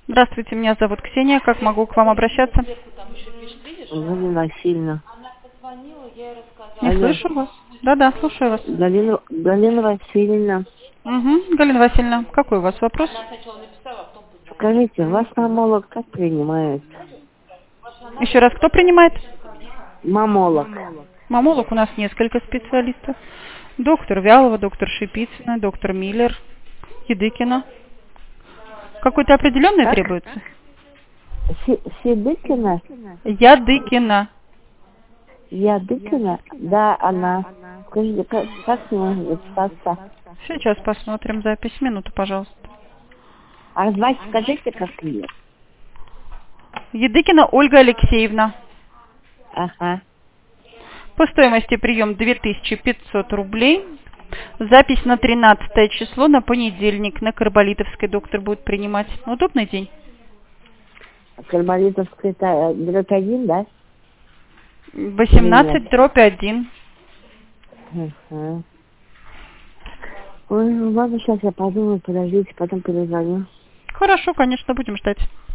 Здравствуйте, меня зовут Ксения. Как могу к вам обращаться? Галина Васильевна. Не Алло. слышу вас. Да-да, слушаю вас. Галина Васильевна. Угу. Галина Васильевна, какой у вас вопрос? Скажите, вас мамолог как принимает? Еще раз, кто принимает? Мамолог. Мамолог у нас несколько специалистов. Доктор Вялова, доктор Шипицына, доктор Миллер, Едыкина. Какой-то определенный Как? требуется? Сидыкина? Ядыкина. Ядыкина? Да, она. Скажите, как мне записаться? Сейчас посмотрим запись. Минуту, пожалуйста. А давайте скажите, как ее? Едыкина Ольга Алексеевна. Ага. По стоимости прием 2500 рублей. Запись на 13 число, на понедельник, на Карболитовской доктор будет принимать. Удобный день? Карболитовская дробь 1, да? 18/1. Ага. Ой, ну ладно, сейчас я подумаю, подождите, потом перезвоню. Хорошо, конечно, будем ждать.